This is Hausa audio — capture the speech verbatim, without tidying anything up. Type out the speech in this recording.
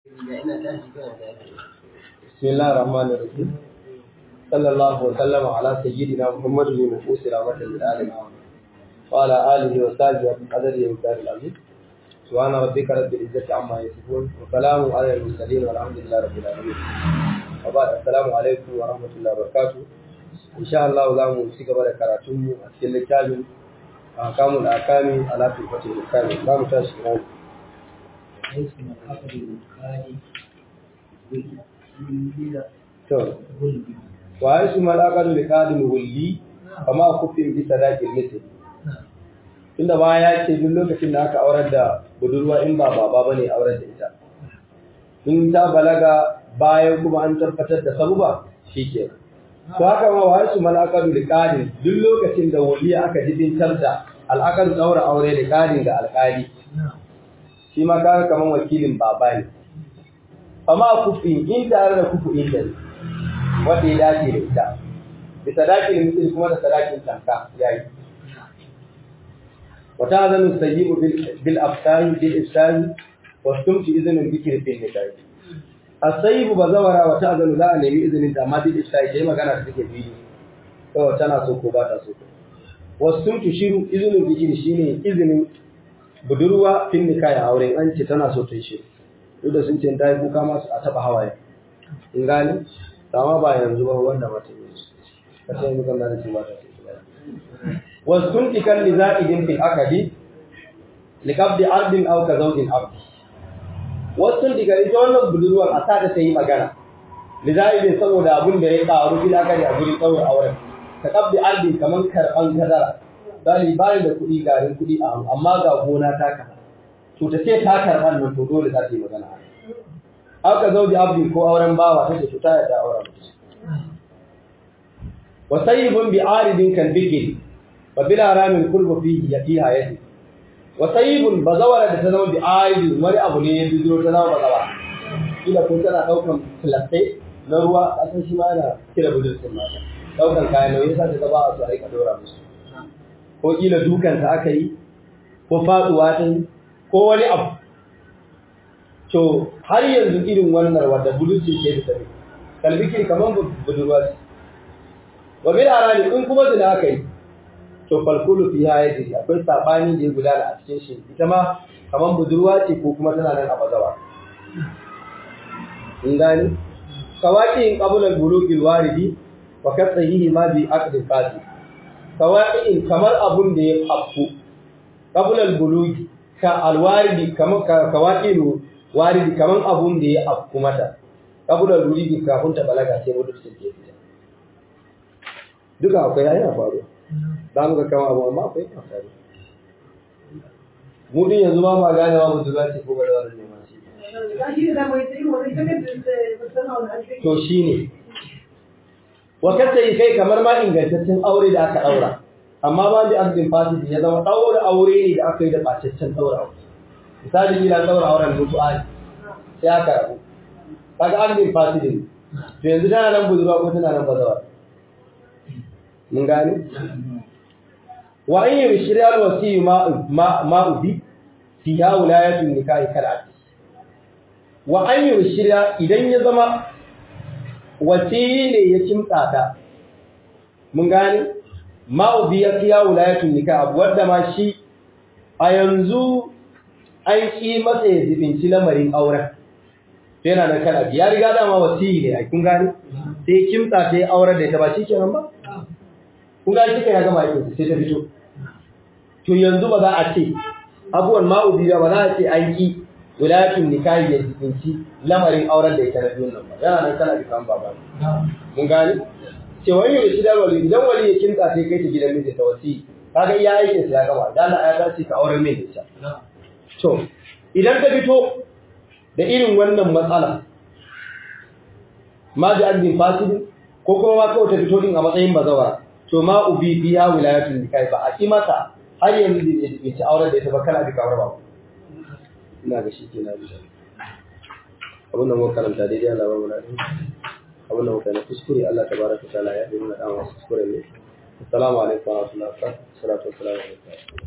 بسم الله الرحمن الرحيم صلى الله وسلم على سيدنا محمد المبعوث رحمة للعالمين وعلى آله وصحبه وقدره ومقداره العظيم سبحان ربك رب العزة عما يصفون وسلام على المرسلين والحمد لله رب العالمين وبعد السلام عليكم ورحمة الله وبركاته إن شاء الله زامو نسيك بدا كراتم أسكيل الكامل أحكام الأحكام على كلفة الكامل زامو تاشكران wa su malakatu da kadin wulli kama kufin bi sadaqil misl tunda ba ya ce duk lokacin da aka aurar da budurwa in ba baba bane aurar da ita in ta balaga bayan kuma an tabbatar da sabuba shikenan to haka ma wa su malakatu da kadin duk lokacin da wulli aka jibintar da al'akar daura aure da kadin ga alƙali shi ma kaga kaman wakilin baba ne amma kufi in tare da kufu inda ne wanda ya dace da ita bi sadakin mutum kuma da sadakin tanka yayi wata zanu sayyibu bil bil afsani bil ihsani wa stumti izinin bikir fil nikah as-sayyibu bazawara wata zanu za a nemi izinin ta amma bil ihsani dai magana da take biyu to tana so ko ba ta so wa stumti shiru izinin bikir shine izinin budurwa fil nikah auren an ce tana so ta yi shi duk da sun ce ta yi kuka masu a taba hawaye in gani amma ba yanzu ba wanda ba ta yi ka ce yanzu kan da ce ba ta yi wasu kun tikan li za'idin fil akadi li qabdi ardin aw ka zawjin abdi wasu kun tikan ita wannan budurwar a sa ta yi magana li za'idin saboda abun da ya karu fil akadi a gurin tsawon auren ka qabdi ardin kaman karban kadara dali bayan da kuɗi garin kuɗi a amma ga gona ta ka to ta ce ta karɓar nan to dole za ta yi magana aka zauji abdi ko auren bawa take to ta yadda auren wa sayyibun bi aridin kan bikri wa bila ramin kulbu fihi yafiha yadi wa sayyibun bazawara da ta zama bi aridin wani abu ne ya bizo ta zama bazawa kila ko tana daukan filaste na ruwa kasan shi ma yana kira budurcin mata daukan kayan nauyi sai ta ba a su aika dora musu ko kila dukan ta aka yi ko faduwa ta yi ko wani abu to har yanzu irin wannan wanda budurci ke da tabi kalbiki kaman budurwa ce wa bil arani in kuma zina aka yi to falkulu fi hayati akwai sabani da ya gudana a cikin shi ita ma kaman budurwa ce ko kuma tana nan a bazawa in gani kawaki qabla al-bulughi waridi wa kasahihi ma bi aqd qadi kawaki kamar abun da ya afku qabla al-bulughi ka alwaridi kaman kawaqilu waridi kaman abun da ya afku mata kabula ruridi kafin ta balaga sai mutu take fita duka akwai yana faru da muka kama abu amma akwai yana faru mu din yanzu ba ma gane wa mutu zai ko ba da wannan neman shi to shine wakata kai kamar ma ingantaccen aure da aka daura amma ba da abdin fasidi ya zama daura aure ne da aka yi da bacaccen daura aure misali ila daura auren mutu'a sai aka rabu kaga abdin fasidi to yanzu tana nan budurwa ko tana nan bazawa mun gane wa in yushri al wasi ma ma ubi fi wilayatin nikahi kal'at wa an yushri idan ya zama wasi ne ya kimtsa ta mun gane ma'ubi ya fiya wulayatun nikah abu wadda ma shi a yanzu an ki masa ya zibinci lamarin auren yana da kana ya riga da ma wasiyi ne ai kun gane sai kimta sai auren da ita ba shi kenan ba kun gane shi kai ya gama aikin sai ta fito to yanzu ba za a ce abuwan ma'ubi ba za a ce an ki wulayatun nikah ya zibinci lamarin auren da ita na biyun nan ba yana nan kana da kan baba mun gane ce wani da shi da wali idan wali ya kinta sai kai ta gidan miji ta wasi kaga iya aikin sa ya gaba dan Allah ya dace ka auren mai ita to idan ka fito da irin wannan matsala ma da addin fasidi ko kuma ma kawai ta fito din a matsayin bazawara to ma ubi biya wilayatul nikah ba a ki mata har yanzu da ya ci auren da ita ba kana da kawar ba ina ga shi kenan abun nan mun karanta daidai Allah ba mu lafiya abin da mutane kuskure Allah tabaraka ta'ala ya yi mana dan wasu kuskure ne assalamu alaikum wa rahmatullahi wa barakatuh salatu wassalamu alaikum